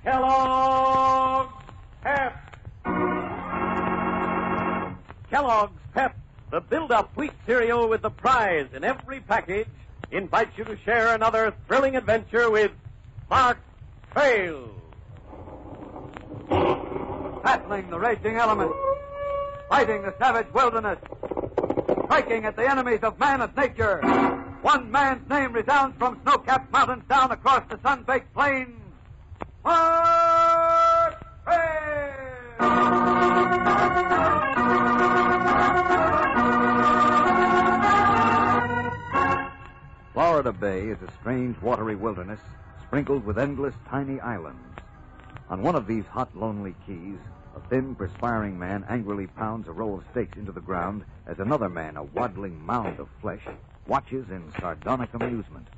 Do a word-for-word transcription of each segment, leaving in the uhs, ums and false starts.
Kellogg's Pep. Kellogg's Pep, the build-up wheat cereal with the prize in every package, invites you to share another thrilling adventure with Mark Trail. Battling the raging elements, fighting the savage wilderness, striking at the enemies of man and nature. One man's name resounds from snow-capped mountains down across the sun-baked plains. Mark Trail! Florida Bay is a strange watery wilderness sprinkled with endless tiny islands. On one of these hot, lonely keys, a thin, perspiring man angrily pounds a row of stakes into the ground as another man, a waddling mound of flesh, watches in sardonic amusement.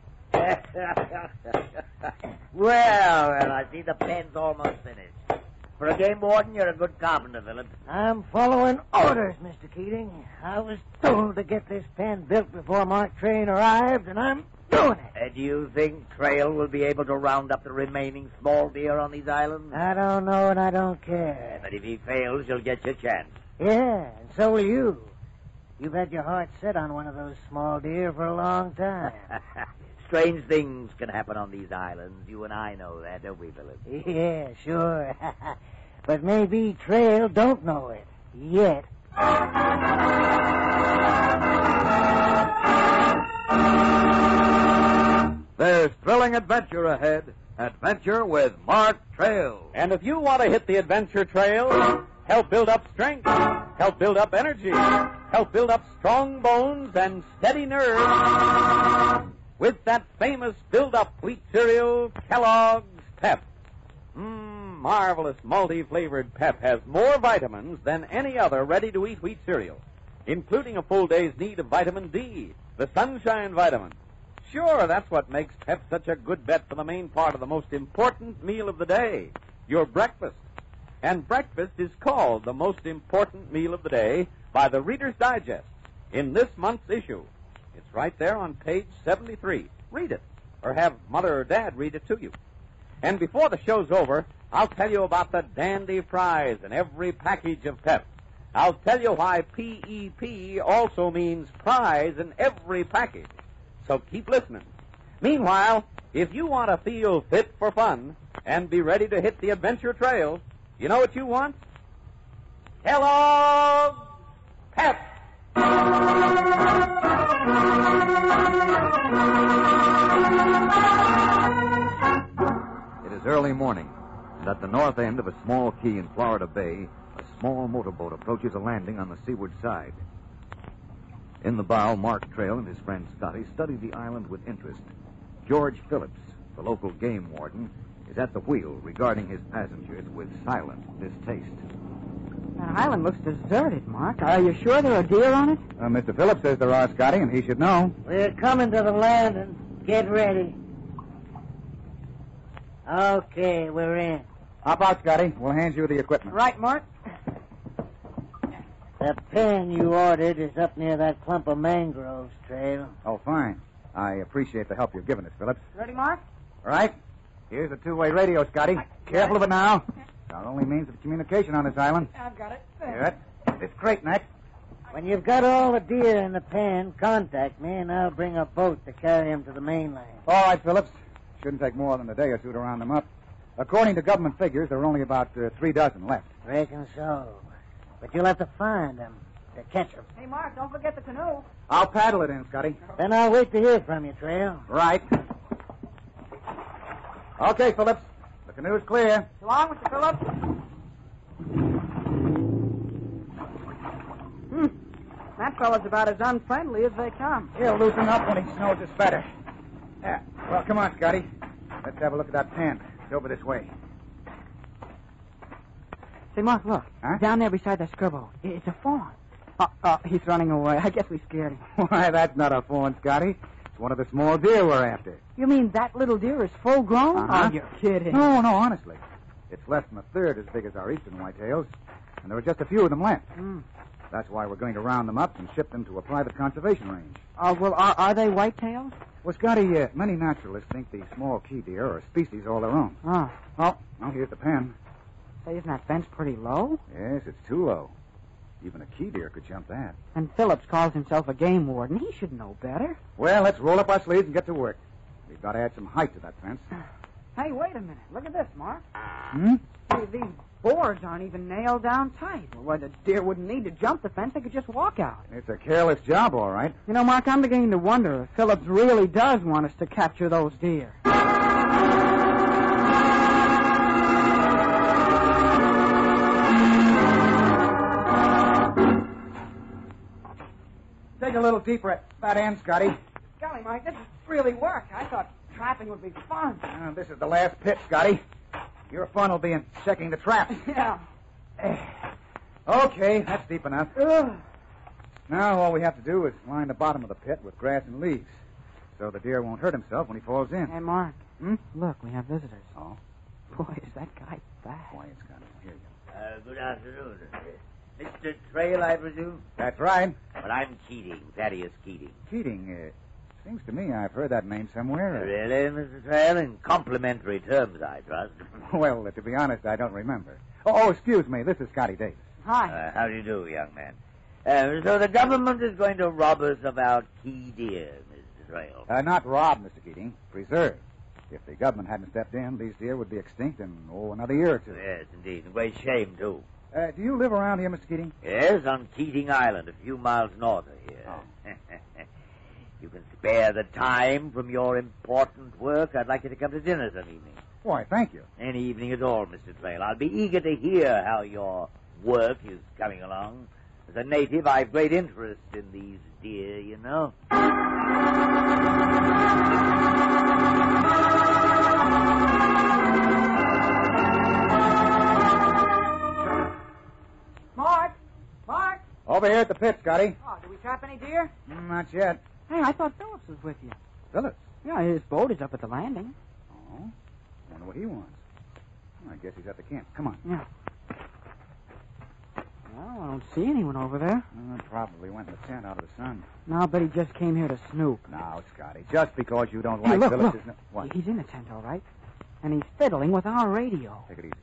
well, well, I see the pen's almost finished. For a game warden, you're a good carpenter, Phillips. I'm following orders, Mister Keating. I was told to get this pen built before Mark Train arrived, and I'm doing it. Uh, do you think Trail will be able to round up the remaining small deer on these islands? I don't know, and I don't care. But if he fails, you'll get your chance. Yeah, and so will you. You've had your heart set on one of those small deer for a long time. Strange things can happen on these islands. You and I know that, don't we, Phillips? Yeah, sure. But maybe Trail don't know it yet. There's thrilling adventure ahead. Adventure with Mark Trail. And if you want to hit the adventure trail, help build up strength, help build up energy, help build up strong bones and steady nerves, with that famous build-up wheat cereal, Kellogg's Pep. Mmm, marvelous multi-flavored Pep has more vitamins than any other ready-to-eat wheat cereal, including a full day's need of vitamin D, the sunshine vitamin. Sure, that's what makes Pep such a good bet for the main part of the most important meal of the day, your breakfast. And breakfast is called the most important meal of the day by the Reader's Digest in this month's issue. It's right there on page seventy-three. Read it, or have Mother or Dad read it to you. And before the show's over, I'll tell you about the dandy prize in every package of Pep. I'll tell you why P E P also means prize in every package. So keep listening. Meanwhile, if you want to feel fit for fun and be ready to hit the adventure trail, you know what you want? Kellogg's Pep! It is early morning, and at the north end of a small key in Florida Bay, a small motorboat approaches a landing on the seaward side. In the bow, Mark Trail and his friend Scotty study the island with interest. George Phillips, the local game warden, is at the wheel regarding his passengers with silent distaste. That island looks deserted, Mark. Are you sure there are deer on it? Uh, Mister Phillips says there are, Scotty, and he should know. We're coming to the landing. Get ready. Okay, we're in. Hop out, Scotty. We'll hand you the equipment. Right, Mark. The pen you ordered is up near that clump of mangroves, Trail. Oh, fine. I appreciate the help you've given us, Phillips. Ready, Mark? All right. Here's a two-way radio, Scotty. Careful of it now. It's our only means of communication on this island. I've got it. Good. This crate next. When you've got all the deer in the pen, contact me, and I'll bring a boat to carry them to the mainland. All right, Phillips. Shouldn't take more than a day or two to round them up. According to government figures, there are only about uh, three dozen left. Reckon so. But you'll have to find them to catch them. Hey, Mark, don't forget the canoe. I'll paddle it in, Scotty. Then I'll wait to hear from you, Trail. Right. Okay, Phillips. The canoe's clear. So long, Mister Phillips. Hmm. That fellow's about as unfriendly as they come. He'll loosen up when he snows us better. Yeah. Well, come on, Scotty. Let's have a look at that pen. It's over this way. Say, Mark, look. Huh? Down there beside that scrubbo. It's a fawn. Oh, oh, he's running away. I guess we scared him. Why, that's not a fawn, Scotty. It's one of the small deer we're after. You mean that little deer is full grown? Uh-huh. Oh, you're kidding. No, no, honestly. It's less than a third as big as our eastern whitetails, and there are just a few of them left. Mm. That's why we're going to round them up and ship them to a private conservation range. Uh, well, are, are they whitetails? Well, Scotty, uh, many naturalists think these small key deer are a species all their own. Oh. Oh, well, here's the pen. Say, isn't that fence pretty low? Yes, it's too low. Even a key deer could jump that. And Phillips calls himself a game warden. He should know better. Well, let's roll up our sleeves and get to work. We've got to add some height to that fence. Hey, wait a minute. Look at this, Mark. Hmm? Hey, these boards aren't even nailed down tight. Well, where the deer wouldn't need to jump the fence, they could just walk out. It's a careless job, all right. You know, Mark, I'm beginning to wonder if Phillips really does want us to capture those deer. Dig a little deeper at that end, Scotty. Golly, Mike, this is really work. I thought trapping would be fun. Uh, this is the last pit, Scotty. Your fun will be in checking the trap. Yeah. Okay, that's deep enough. Ugh. Now all we have to do is line the bottom of the pit with grass and leaves, so the deer won't hurt himself when he falls in. Hey, Mark. Hmm? Look, we have visitors. Oh? Boy, is that guy fast. Quiet, Scotty. Here you go. Uh, good afternoon. Mister Trail, I presume? That's right. Well, I'm Keating, Thaddeus Keating. Keating, uh, seems to me I've heard that name somewhere. Really, Mister Trail? In complimentary terms, I trust. Well, uh, to be honest, I don't remember. Oh, oh, excuse me. This is Scotty Davis. Hi. Uh, how do you do, young man? Uh, so the government is going to rob us of our key deer, Mister Trail. Uh, not robbed, Mister Keating. Preserved. If the government hadn't stepped in, these deer would be extinct in, oh, another year or two. Yes, indeed. A great shame, too. Uh, do you live around here, Mister Keating? Yes, on Keating Island, a few miles north of here. Oh. You can spare the time from your important work. I'd like you to come to dinner some evening. Why, thank you. Any evening at all, Mister Trail. I'll be eager to hear how your work is coming along. As a native, I've great interest in these deer, you know. Mark! Mark! Over here at the pit, Scotty. Oh, did we trap any deer? Mm, not yet. Hey, I thought Phillips was with you. Phillips? Yeah, his boat is up at the landing. Oh, wonder what he wants. Well, I guess he's at the camp. Come on. Yeah. Well, I don't see anyone over there. Uh, probably went in the tent out of the sun. No, I'll bet he just came here to snoop. Now, Scotty, just because you don't Hey, like look, Phillips look. is no... What? He's in the tent, all right. And he's fiddling with our radio. Take it easy.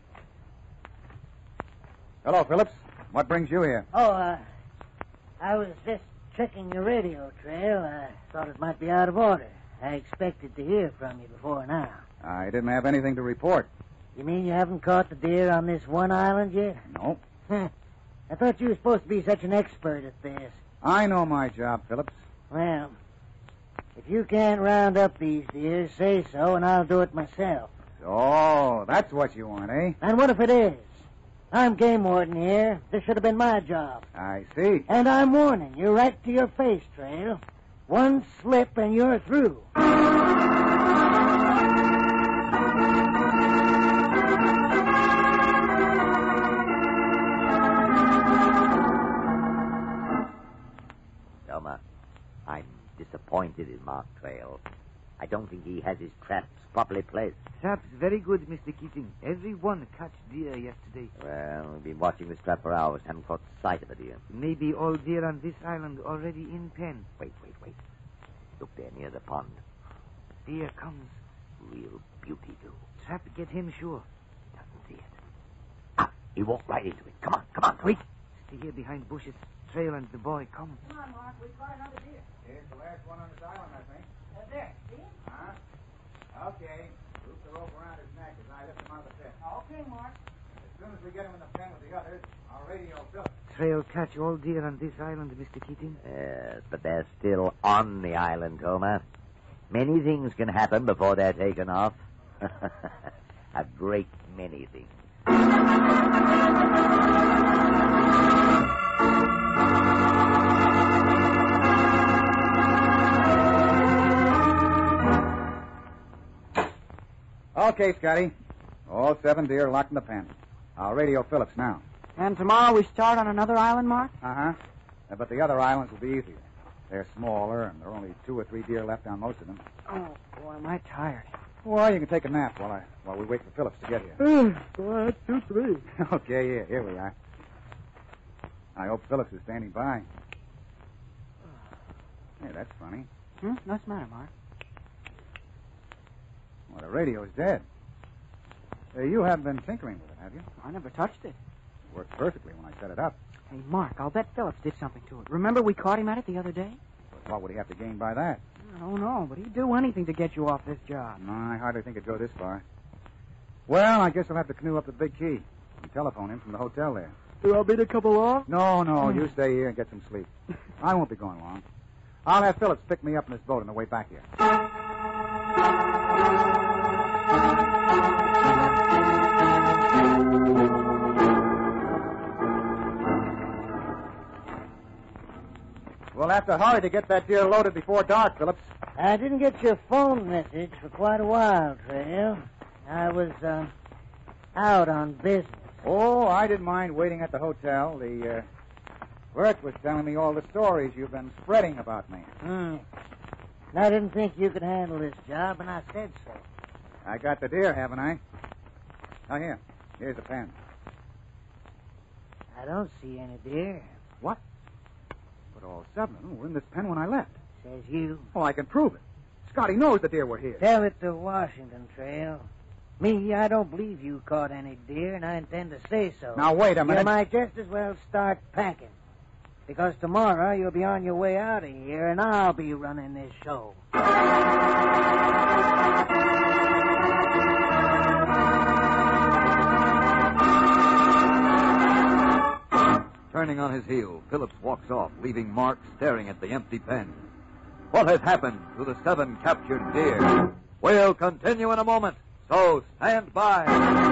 Hello, Phillips. What brings you here? Oh, uh, I was just checking your radio trail. I thought it might be out of order. I expected to hear from you before now. I didn't have anything to report. You mean you haven't caught the deer on this one island yet? No. Huh. I thought you were supposed to be such an expert at this. I know my job, Phillips. Well, if you can't round up these deer, say so, and I'll do it myself. So, that's what you want, eh? And what if it is? I'm game warden here. This should have been my job. I see. And I'm warning you right to your face, Trail. One slip and you're through. Selma, I'm disappointed in Mark Trail. I don't think he has his traps properly placed. Traps very good, Mister Keating. Every one catch deer yesterday. Well, we've been watching this trap for hours, haven't caught sight of a deer. Maybe all deer on this island already in pen. Wait, wait, wait. Look there near the pond. Deer comes. Real beauty, too. Trap get him sure. Doesn't see it. Ah, he walked right into it. Come on, come on. Wait. Stay here behind bushes. Trail and the boy come. Come on, Mark. We've got another deer. Here's the last one on this island, I think. Uh, there. See him? Huh? Okay. Loop the rope around his neck as I lift him out of the pit. Okay, Mark. As soon as we get him in the pen with the others, I'll radio Phillips. Trail catch all deer on this island, Mister Keating. Yes, but they're still on the island, Homer. Many things can happen before they're taken off. A great many things. Okay, Scotty. All seven deer locked in the pen. I'll radio Phillips now. And tomorrow we start on another island, Mark? Uh-huh. Uh, but the other islands will be easier. They're smaller, and there are only two or three deer left on most of them. Oh, boy, am I tired. Well, you can take a nap while I while we wait for Phillips to get here. One, two, three. Okay, here, here we are. I hope Phillips is standing by. Hey, that's funny. Hmm? What's the matter, Mark? Well, the radio's dead. Uh, you haven't been tinkering with it, have you? I never touched it. It worked perfectly when I set it up. Hey, Mark, I'll bet Phillips did something to it. Remember we caught him at it the other day? But what would he have to gain by that? I don't know, but he'd do anything to get you off this job. No, I hardly think it'd go this far. Well, I guess I'll have to canoe up the big key and telephone him from the hotel there. Do you want me to come along? No, no, you stay here and get some sleep. I won't be going long. I'll have Phillips pick me up in his boat on the way back here. We'll have to hurry to get that deer loaded before dark, Phillips. I didn't get your phone message for quite a while, Trail. I was uh, out on business. Oh, I didn't mind waiting at the hotel. The uh, Bert was telling me all the stories you've been spreading about me. Hmm. I didn't think you could handle this job, and I said so. I got the deer, haven't I? Oh, here. Here's the pen. I don't see any deer. What? But all seven of them were in this pen when I left. Says you. Oh, I can prove it. Scotty knows the deer were here. Tell it to Washington, Trail. Me, I don't believe you caught any deer, and I intend to say so. Now, wait a minute. You might just as well start packing. Because tomorrow you'll be on your way out of here, and I'll be running this show. Turning on his heel, Phillips walks off, leaving Mark staring at the empty pen. What has happened to the seven captured deer? We'll continue in a moment, so stand by.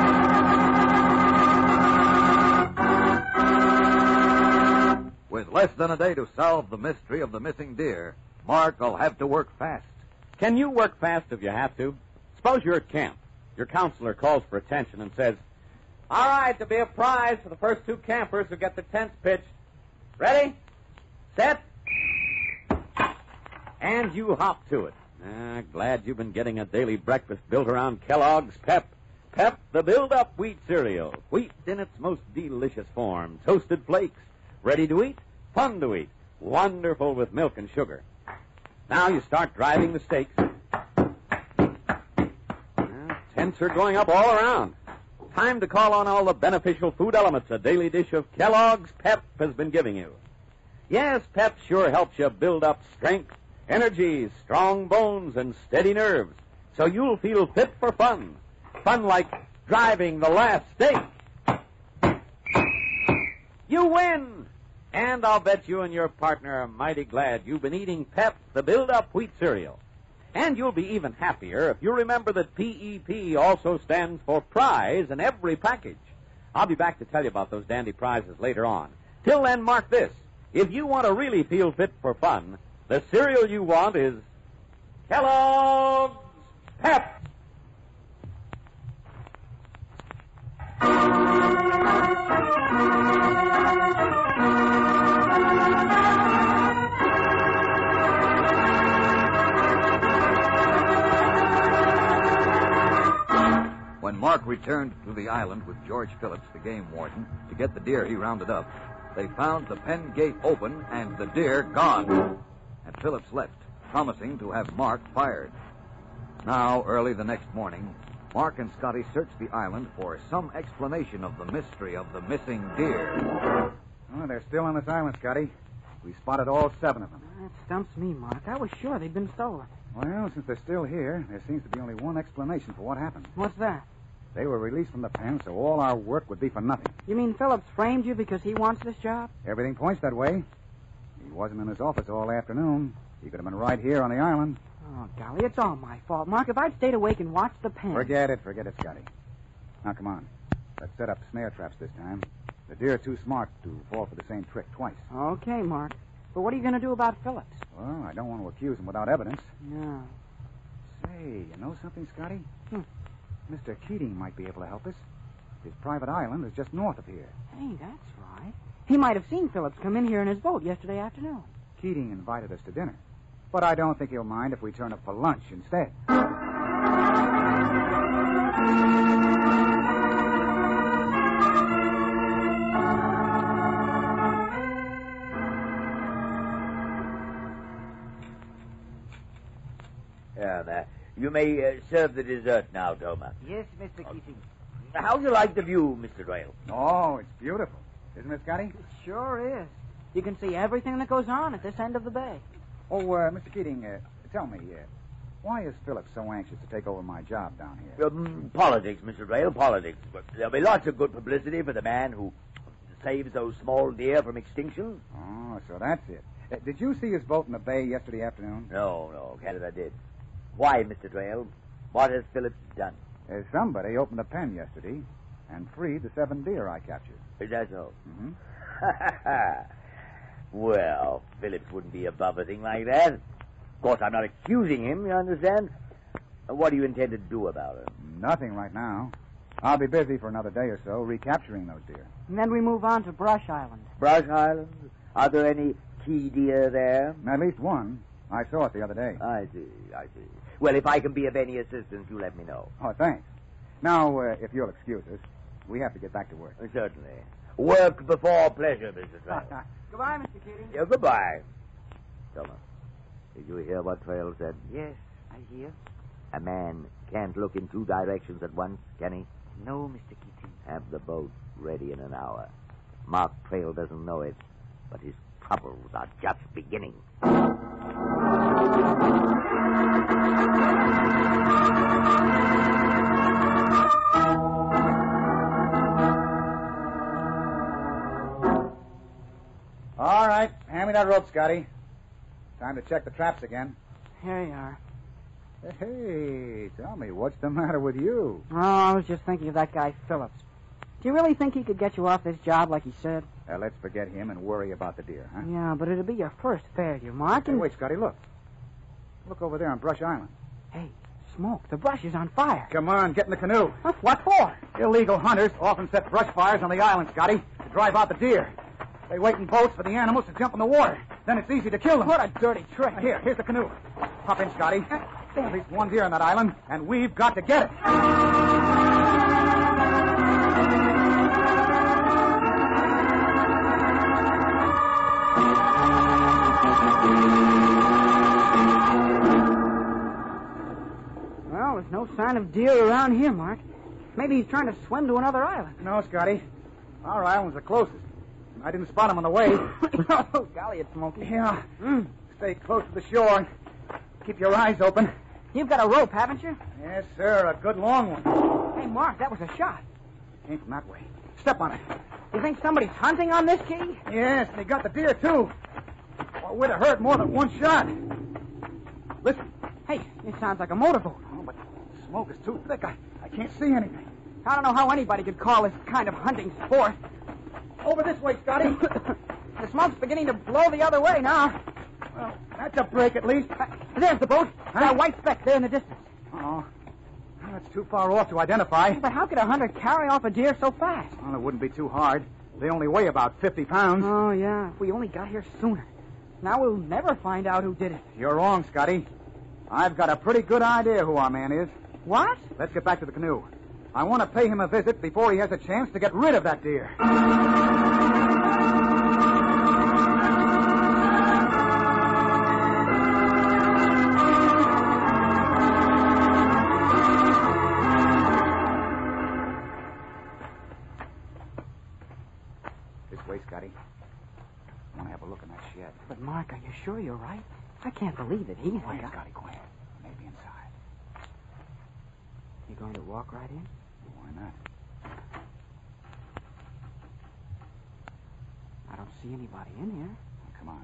With less than a day to solve the mystery of the missing deer, Mark will have to work fast. Can you work fast if you have to? Suppose you're at camp. Your counselor calls for attention and says, "All right, there'll be a prize for the first two campers who get the tents pitched. Ready? Set? And you hop to it. Ah, glad you've been getting a daily breakfast built around Kellogg's Pep. Pep, the build-up wheat cereal. Wheat in its most delicious form. Toasted flakes. Ready to eat, fun to eat, wonderful with milk and sugar. Now you start driving the stakes. Well, tents are going up all around. Time to call on all the beneficial food elements a daily dish of Kellogg's Pep has been giving you. Yes, Pep sure helps you build up strength, energy, strong bones, and steady nerves, so you'll feel fit for fun. Fun like driving the last stake. You win! And I'll bet you and your partner are mighty glad you've been eating Pep, the build-up wheat cereal. And you'll be even happier if you remember that P E P also stands for prize in every package. I'll be back to tell you about those dandy prizes later on. Till then, mark this. If you want to really feel fit for fun, the cereal you want is Kellogg's Pep. When Mark returned to the island with George Phillips, the game warden, to get the deer he rounded up, they found the pen gate open and the deer gone. And Phillips left, promising to have Mark fired. Now, early the next morning, Mark and Scotty searched the island for some explanation of the mystery of the missing deer. Oh, they're still on this island, Scotty. We spotted all seven of them. That stumps me, Mark. I was sure they'd been stolen. Well, since they're still here, there seems to be only one explanation for what happened. What's that? They were released from the pen, so all our work would be for nothing. You mean Phillips framed you because he wants this job? Everything points that way. He wasn't in his office all afternoon. He could have been right here on the island. Oh, golly, it's all my fault. Mark, if I'd stayed awake and watched the pen... Forget it, forget it, Scotty. Now, come on. Let's set up snare traps this time. The deer are too smart to fall for the same trick twice. Okay, Mark. But what are you going to do about Phillips? Well, I don't want to accuse him without evidence. Yeah. Say, you know something, Scotty? Hmm. Mister Keating might be able to help us. His private island is just north of here. Hey, that's right. He might have seen Phillips come in here in his boat yesterday afternoon. Keating invited us to dinner. But I don't think he'll mind if we turn up for lunch instead. you may uh, serve the dessert now, Toma. Yes, Mister Keating. How do you like the view, Mister Trail? Oh, it's beautiful. Isn't it, Scotty? It sure is. You can see everything that goes on at this end of the bay. Oh, uh, Mister Keating, uh, tell me, uh, why is Phillips so anxious to take over my job down here? Um, politics, Mister Trail, politics. But there'll be lots of good publicity for the man who saves those small deer from extinction. Oh, so that's it. Uh, did you see his boat in the bay yesterday afternoon? No, no, Canada did. Why, Mister Trail? What has Phillips done? Uh, somebody opened a pen yesterday and freed the seven deer I captured. Is that so? Mm-hmm. Well, Phillips wouldn't be above a thing like that. Of course, I'm not accusing him, you understand? What do you intend to do about it? Nothing right now. I'll be busy for another day or so recapturing those deer. And then we move on to Brush Island. Brush Island? Are there any key deer there? At least one. I saw it the other day. I see, I see. Well, if I can be of any assistance, you let me know. Oh, thanks. Now, uh, if you'll excuse us, we have to get back to work. Uh, certainly. Work before pleasure, Mister Trail. Goodbye, Mister Keating. Yeah, goodbye. Thomas, did you hear what Trail said? Yes, I hear. A man can't look in two directions at once, can he? No, Mister Keating. Have the boat ready in an hour. Mark Trail doesn't know it, but his troubles are just beginning. All right, hand me that rope, Scotty. Time to check the traps again. Here you are. Hey, tell me, what's the matter with you? Oh, I was just thinking of that guy, Phillips. Do you really think he could get you off this job like he said? Uh, let's forget him and worry about the deer, huh? Yeah, but it'll be your first failure, Mark. Hey, And... wait, Scotty, look. Look over there on Brush Island. Hey, smoke. The brush is on fire. Come on, get in the canoe. Huh? What for? Illegal hunters often set brush fires on the island, Scotty, to drive out the deer. They wait in boats for the animals to jump in the water. Then it's easy to kill them. What a dirty trick. Here, here's the canoe. Hop in, Scotty. There's at least one deer on that island, and we've got to get it. Well, there's no sign of deer around here, Mark. Maybe he's trying to swim to another island. No, Scotty. Our island's the closest. I didn't spot him on the way. Oh, golly, it's Smokey. Yeah. Mm. Stay close to the shore and keep your eyes open. You've got a rope, haven't you? Yes, sir. A good long one. Hey, Mark, that was a shot. Came from that way. Step on it. You think somebody's hunting on this key? Yes, and he got the deer, too. Well, we'd have heard more than one shot. Listen. Hey, it sounds like a motorboat. Oh, but the smoke is too thick. I, I can't see anything. I don't know how anybody could call this kind of hunting sport. Over this way, Scotty. The smoke's beginning to blow the other way now. Well, that's a break at least. Uh, there's the boat. That white speck there in the distance. Oh, that's too far off to identify. But how could a hunter carry off a deer so fast? Well, it wouldn't be too hard. They only weigh about fifty pounds. Oh, yeah. If we only got here sooner. Now we'll never find out who did it. You're wrong, Scotty. I've got a pretty good idea who our man is. What? Let's get back to the canoe. I want to pay him a visit before he has a chance to get rid of that deer. This way, Scotty. I want to have a look in that shed. But, Mark, are you sure you're right? I can't believe that he's the Quiet, guy. Scotty, quiet. Maybe inside. You going to walk right in? Why not? I don't see anybody in here. Come on.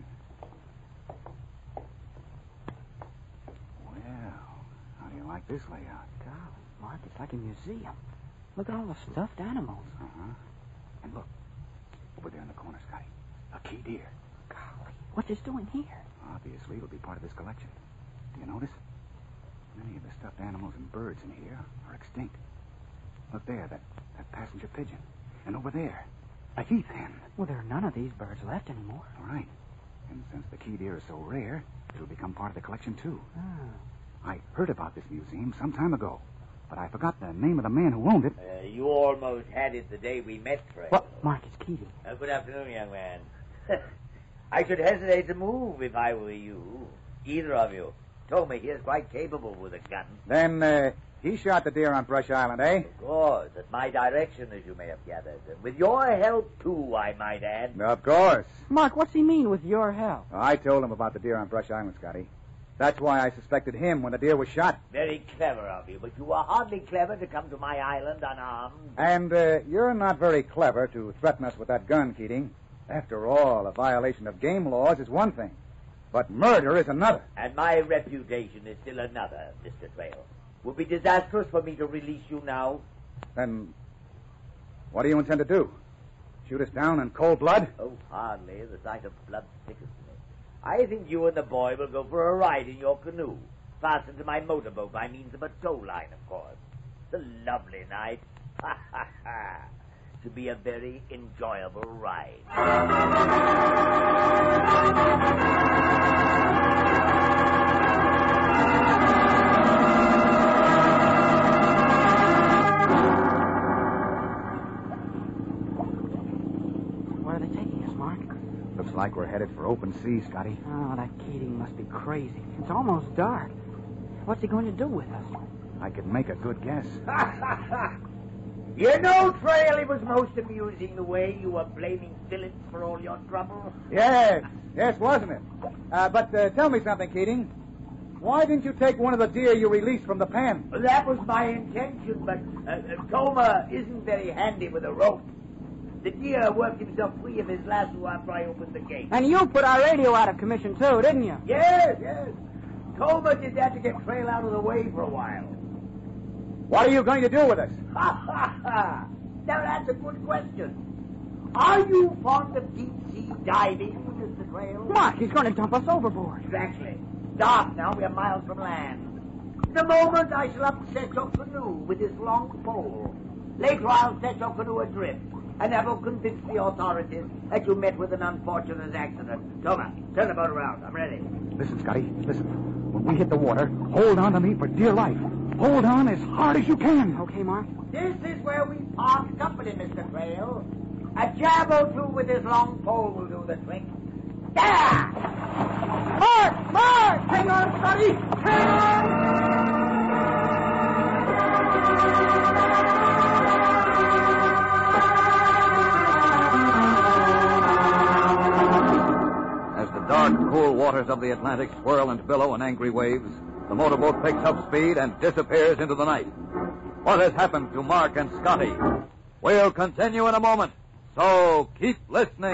Well, how do you like this layout? Golly, Mark, it's like a museum. Look at all the stuffed animals. Uh-huh. And look, over there in the corner, Scotty. A key deer. Golly, what's this doing here? Obviously, it'll be part of this collection. Do you notice? Many of the stuffed animals and birds in here are extinct. Look there, that, that passenger pigeon. And over there, a heath hen. Well, there are none of these birds left anymore. All right. And since the key deer is so rare, it'll become part of the collection, too. Oh. I heard about this museum some time ago, but I forgot the name of the man who owned it. Uh, you almost had it the day we met, Fred. What? Mark, it's Keating. Uh, good afternoon, young man. I should hesitate to move if I were you. Either of you. Toma here's quite capable with a gun. Then, uh, he shot the deer on Brush Island, eh? Of course, at my direction, as you may have gathered. And with your help, too, I might add. Of course. Mark, what's he mean with your help? Well, I told him about the deer on Brush Island, Scotty. That's why I suspected him when the deer was shot. Very clever of you, but you were hardly clever to come to my island unarmed. And uh, you're not very clever to threaten us with that gun, Keating. After all, a violation of game laws is one thing, but murder is another. And my reputation is still another, Mister Trail. Would be disastrous for me to release you now. Then what do you intend to do? Shoot us down in cold blood? Oh, hardly. The sight of blood sickens me. I think you and the boy will go for a ride in your canoe, fastened to my motorboat by means of a tow line, of course. It's a lovely night. Ha, ha, ha. To be a very enjoyable ride. Where are they taking us, Mark? Looks like we're headed for open sea, Scotty. Oh, that Keating must be crazy. It's almost dark. What's he going to do with us? I could make a good guess. You know, Trail, it was most amusing the way you were blaming Phillips for all your trouble. Yes, yes, wasn't it? Uh, but uh, tell me something, Keating. Why didn't you take one of the deer you released from the pen? Well, that was my intention, but uh, uh, Toma isn't very handy with a rope. The deer worked himself free of his lasso after I opened the gate. And you put our radio out of commission, too, didn't you? Yes, yes. Toma did that to get Trail out of the way for a while. What are you going to do with us? Ha, ha, ha. Now, that's a good question. Are you fond of deep-sea diving, Mister Trail? Mark, he's going to dump us overboard. Exactly. Dark now. We are miles from land. In a moment, I shall upset your canoe with this long pole. Later, I'll set your canoe adrift, and that will convince the authorities that you met with an unfortunate accident. Toma, turn the boat around. I'm ready. Listen, Scotty, listen. When we hit the water, hold on to me for dear life. Hold on as hard as you can. Okay, Mark. This is where we part company, Mister Trail. A jab or two with this long pole will do the trick. There! Mark! Mark! Hang on, Scotty! Hang on! As the dark, cool waters of the Atlantic swirl and billow in angry waves, the motorboat picks up speed and disappears into the night. What has happened to Mark and Scotty? We'll continue in a moment, so keep listening.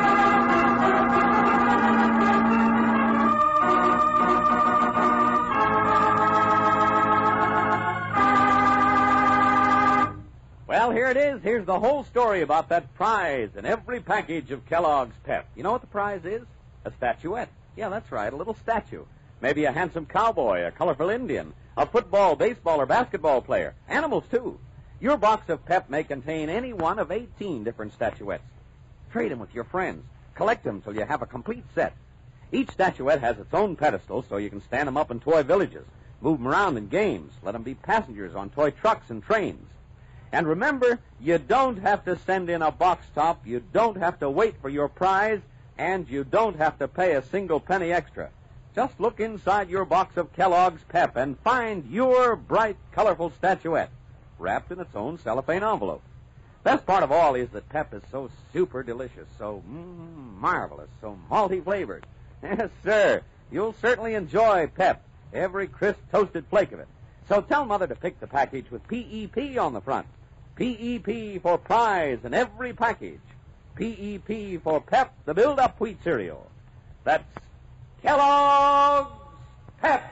Well, here it is. Here's the whole story about that prize in every package of Kellogg's Pep. You know what the prize is? A statuette. Yeah, that's right, a little statue. Maybe a handsome cowboy, a colorful Indian, a football, baseball, or basketball player. Animals, too. Your box of Pep may contain any one of eighteen different statuettes. Trade them with your friends. Collect them till you have a complete set. Each statuette has its own pedestal, so you can stand them up in toy villages, move them around in games, let them be passengers on toy trucks and trains. And remember, you don't have to send in a box top, you don't have to wait for your prize, and you don't have to pay a single penny extra. Just look inside your box of Kellogg's Pep and find your bright, colorful statuette, wrapped in its own cellophane envelope. Best part of all is that Pep is so super delicious, so mm, marvelous, so malty flavored. Yes, sir, you'll certainly enjoy Pep, every crisp toasted flake of it. So tell Mother to pick the package with P E P on the front. P E P for prize in every package. P E P for Pep, the build-up wheat cereal. That's Kellogg's Pep.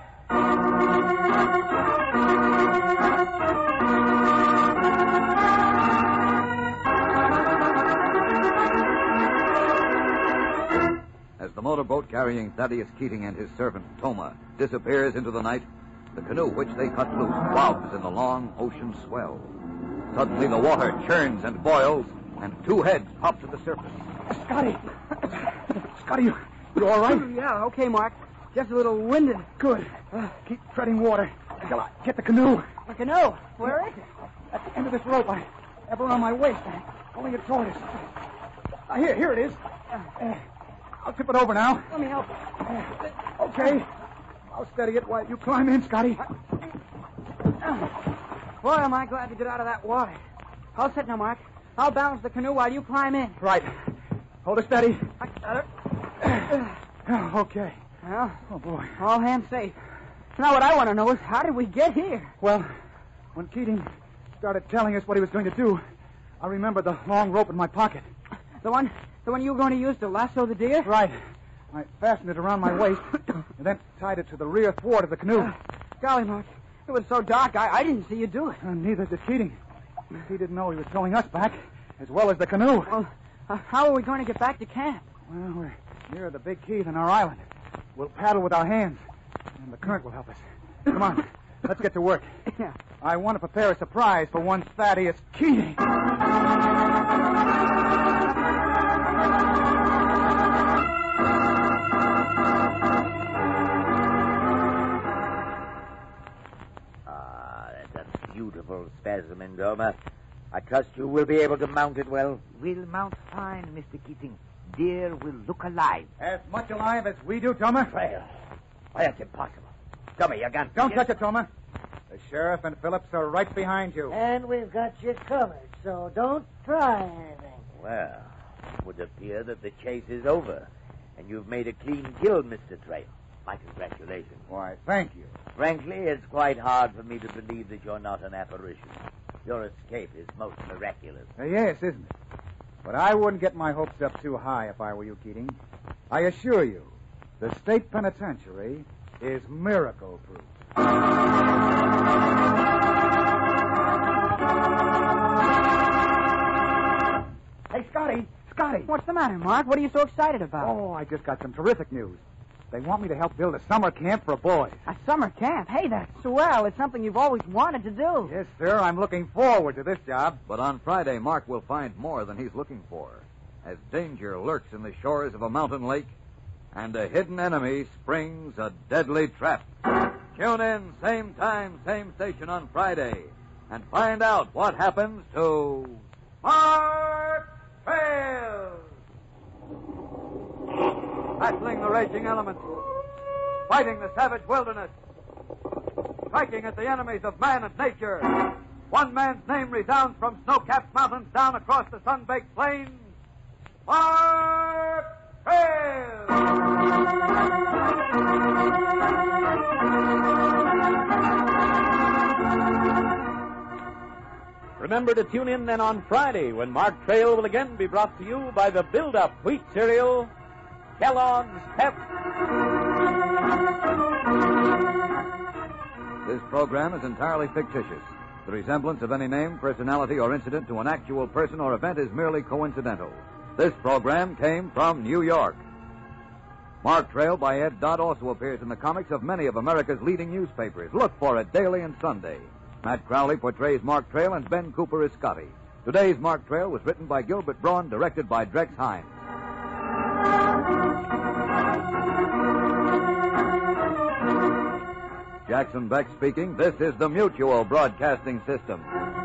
As the motorboat carrying Thaddeus Keating and his servant, Toma, disappears into the night, the canoe which they cut loose bobs in the long ocean swell. Suddenly the water churns and boils, and two heads pop to the surface. Scotty! Scotty, you, you all right? Yeah, okay, Mark. Just a little winded. Good. Uh, keep treading water until I get the canoe. A canoe? Where is it? At the end of this rope, I have around my waist. I'm pulling it toward us. Uh, here, here it is. Uh, I'll tip it over now. Let me help. Uh, okay. I'll steady it while you climb in, Scotty. Boy, am I glad to get out of that water. I'll sit now, Mark. I'll balance the canoe while you climb in. Right. Hold her steady. I got Oh, okay. Well, Oh, boy. all hands safe. Now what I want to know is how did we get here? Well, when Keating started telling us what he was going to do, I remembered the long rope in my pocket. The one the one you were going to use to lasso the deer? Right. I fastened it around my waist and then tied it to the rear thwart of the canoe. Uh, golly, Mark. It was so dark, I, I didn't see you do it. Uh, neither did Keating. He didn't know he was towing us back, as well as the canoe. Well, uh, how are we going to get back to camp? Well, we're near the big key in our island. We'll paddle with our hands, and the current will help us. Come on, let's get to work. Yeah. I want to prepare a surprise for one Thaddeus Keating. Ah, that's a beautiful specimen, Doma. I trust you will be able to mount it well. We'll mount fine, Mister Keating. Deer will look alive. As much alive as we do, Toma. Well, why, that's impossible. Come here, you gun. Don't touch it, Toma. The sheriff and Phillips are right behind you. And we've got you covered, so don't try anything. Well, it would appear that the chase is over, and you've made a clean kill, Mister Trail. My congratulations. Why, thank you. Frankly, it's quite hard for me to believe that you're not an apparition. Your escape is most miraculous. Uh, yes, isn't it? But I wouldn't get my hopes up too high if I were you, Keating. I assure you, the state penitentiary is miracle-proof. Hey, Scotty, Scotty. What's the matter, Mark? What are you so excited about? Oh, I just got some terrific news. They want me to help build a summer camp for boys. A summer camp? Hey, that's swell. It's something you've always wanted to do. Yes, sir. I'm looking forward to this job. But on Friday, Mark will find more than he's looking for, as danger lurks in the shores of a mountain lake, and a hidden enemy springs a deadly trap. Tune in, same time, same station on Friday, and find out what happens to Mark Trail. Battling the raging elements, fighting the savage wilderness, striking at the enemies of man and nature. One man's name resounds from snow-capped mountains down across the sun-baked plains. Mark Trail! Remember to tune in then on Friday when Mark Trail will again be brought to you by the Build-Up Wheat Cereal, Kellogg's Pep. This program is entirely fictitious. The resemblance of any name, personality, or incident to an actual person or event is merely coincidental. This program came from New York. Mark Trail by Ed Dodd also appears in the comics of many of America's leading newspapers. Look for it daily and Sunday. Matt Crowley portrays Mark Trail and Ben Cooper is Scotty. Today's Mark Trail was written by Gilbert Braun, directed by Drex Hines. Jackson Beck speaking. This is the Mutual Broadcasting System.